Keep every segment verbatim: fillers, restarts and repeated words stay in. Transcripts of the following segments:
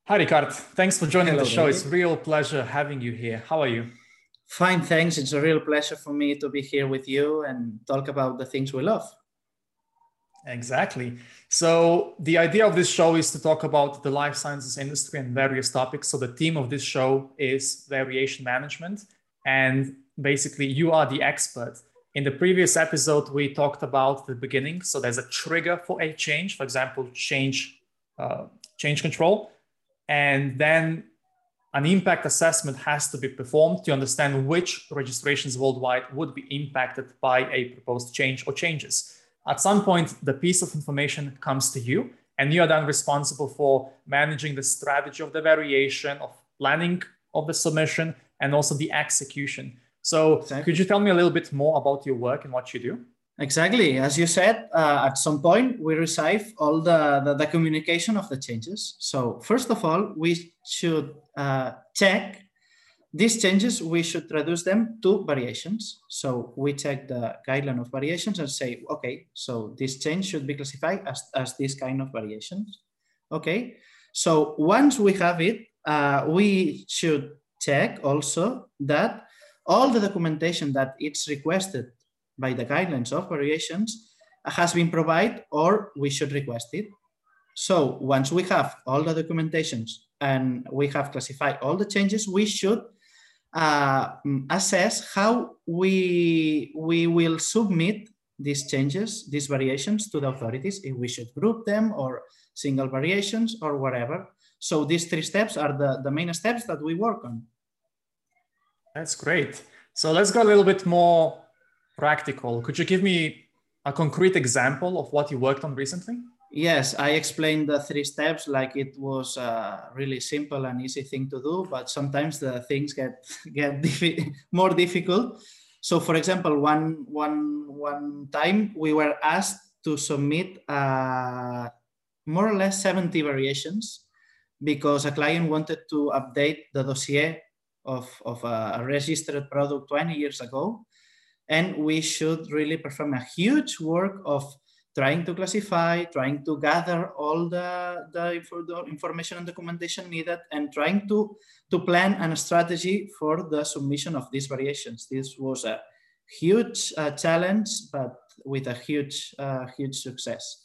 Hi, Ricard. Thanks for joining Hello, the show. David. It's a real pleasure having you here. How are you? Fine, thanks. It's a real pleasure for me to be here with you and talk about the things we love. Exactly. So the idea of this show is to talk about the life sciences industry and various topics. So the theme of this show is variation management. And basically, you are the expert. In the previous episode, we talked about the beginning. So there's a trigger for a change, for example, change, uh, change control. And then an impact assessment has to be performed to understand which registrations worldwide would be impacted by a proposed change or changes. At some point, the piece of information comes to you, and you are then responsible for managing the strategy of the variation, of planning of the submission, and also the execution. So exactly. Could you tell me a little bit more about your work and what you do? Exactly. As you said, uh, at some point, we receive all the, the, the communication of the changes. So first of all, we should uh, check these changes. We should reduce them to variations. So we check the guideline of variations and say, okay, so this change should be classified as, as this kind of variations. Okay. So once we have it, uh, we should check also that all the documentation that it's requested by the guidelines of variations has been provided, or we should request it. So once we have all the documentations and we have classified all the changes, we should uh, assess how we, we will submit these changes, these variations to the authorities, if we should group them or single variations or whatever. So these three steps are the, the main steps that we work on. That's great. So let's go a little bit more practical. Could you give me a concrete example of what you worked on recently? Yes, I explained the three steps like it was a really simple and easy thing to do, but sometimes the things get get diffi- more difficult. So, for example, one one one time we were asked to submit uh, more or less seventy variations because a client wanted to update the dossier of, of a registered product twenty years ago. And we should really perform a huge work of trying to classify, trying to gather all the, the, the information and documentation needed, and trying to, to plan a strategy for the submission of these variations. This was a huge uh, challenge, but with a huge, uh, huge success.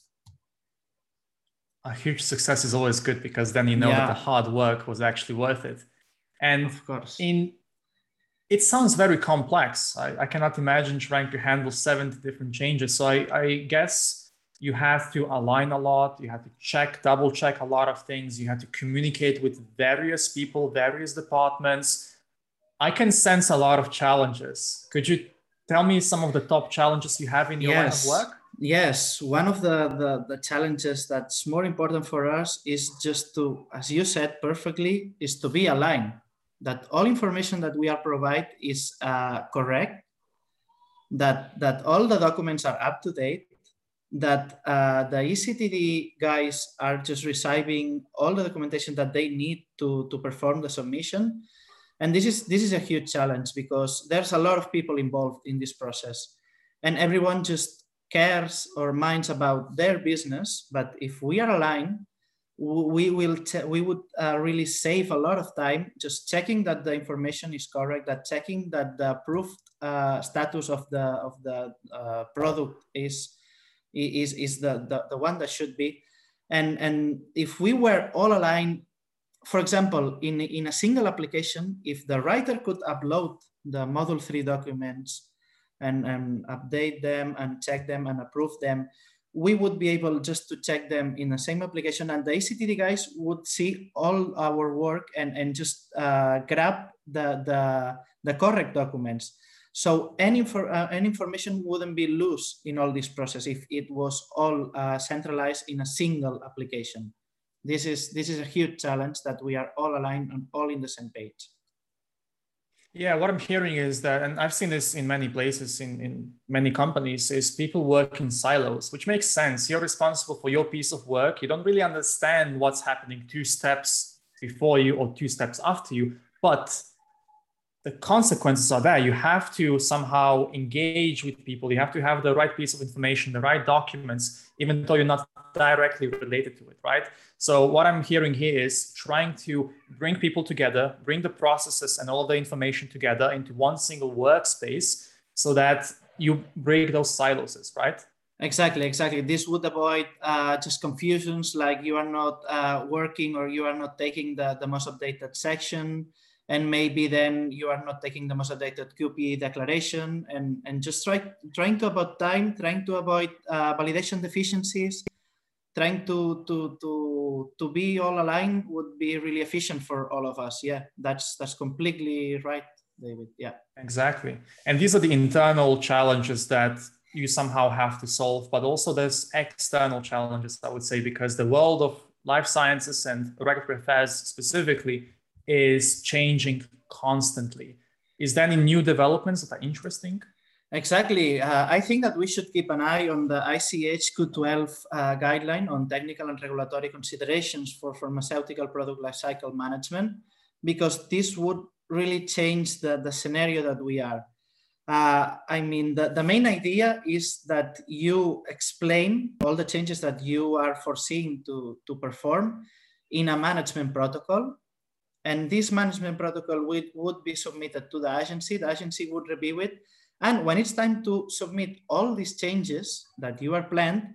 A huge success is always good because then you know yeah. that the hard work was actually worth it. And of course. in It sounds very complex. I, I cannot imagine trying to handle seventy different changes. So I, I guess you have to align a lot. You have to check, double check a lot of things. You have to communicate with various people, various departments. I can sense a lot of challenges. Could you tell me some of the top challenges you have in your yes. line of work? Yes, one of the, the, the challenges that's more important for us is just to, as you said perfectly, is to be aligned. That all information that we are provide is uh, correct, that, that all the documents are up to date, that uh, the E C T D guys are just receiving all the documentation that they need to, to perform the submission. And this is, this is a huge challenge because there's a lot of people involved in this process and everyone just cares or minds about their business. But if we are aligned, we will we would uh, really save a lot of time just checking that the information is correct, that checking that the approved uh, status of the of the uh, product is is is the, the the one that should be. And and if we were all aligned, for example, in in a single application, if the writer could upload the module three documents and and update them and check them and approve them, we would be able just to check them in the same application, and the E C T D guys would see all our work and, and just uh, grab the, the, the correct documents. So any, for, uh, any information wouldn't be loose in all this process if it was all uh, centralized in a single application. This is, this is a huge challenge that we are all aligned and all in the same page. Yeah, what I'm hearing is that, and I've seen this in many places, in, in many companies, is people work in silos, which makes sense. You're responsible for your piece of work. You don't really understand what's happening two steps before you or two steps after you. But the consequences are there. You have to somehow engage with people. You have to have the right piece of information, the right documents, even though you're not directly related to it, right? So what I'm hearing here is trying to bring people together, bring the processes and all the information together into one single workspace so that you break those silos, right? Exactly, exactly. This would avoid uh, just confusions like you are not uh, working or you are not taking the, the most updated section, and maybe then you are not taking the most updated Q P declaration, and, and just try, trying to avoid time, trying to avoid uh, validation deficiencies, trying to, to, to, to be all aligned would be really efficient for all of us. Yeah, that's, that's completely right, David. Yeah. Exactly. And these are the internal challenges that you somehow have to solve, but also there's external challenges, I would say, because the world of life sciences and regulatory affairs specifically is changing constantly. Is there any new developments that are interesting? Exactly. Uh, I think that we should keep an eye on the I C H Q twelve uh, guideline on technical and regulatory considerations for pharmaceutical product lifecycle management, because this would really change the, the scenario that we are. Uh, I mean, the, the main idea is that you explain all the changes that you are foreseeing to, to perform in a management protocol. And this management protocol would, would be submitted to the agency. The agency would review it. And when it's time to submit all these changes that you are planned,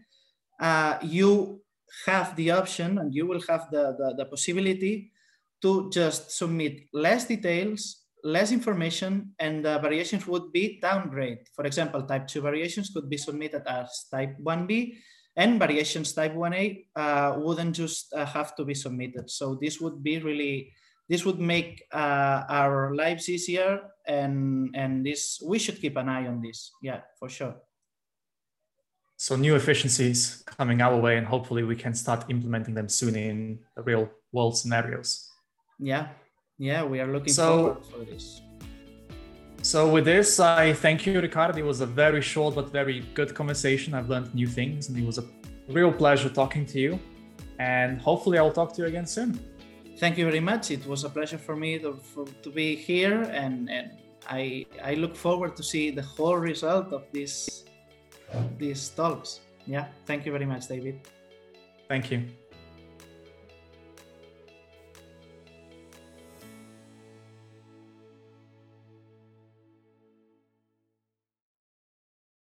uh, you have the option and you will have the, the, the possibility to just submit less details, less information, and the variations would be downgrade. For example, type two variations could be submitted as type one B, and variations type one A uh, wouldn't just uh, have to be submitted. So this would be really, this would make uh, our lives easier, and, and this, we should keep an eye on this. Yeah, for sure. So new efficiencies coming our way, and hopefully we can start implementing them soon in the real world scenarios. Yeah. Yeah, we are looking so, forward for this. So with this, I thank you, Ricardo. It was a very short but very good conversation. I've learned new things, and it was a real pleasure talking to you. And hopefully I'll talk to you again soon. Thank you very much. It was a pleasure for me to, for, to be here, and, and I, I look forward to see the whole result of this, these talks. Yeah, thank you very much, David. Thank you.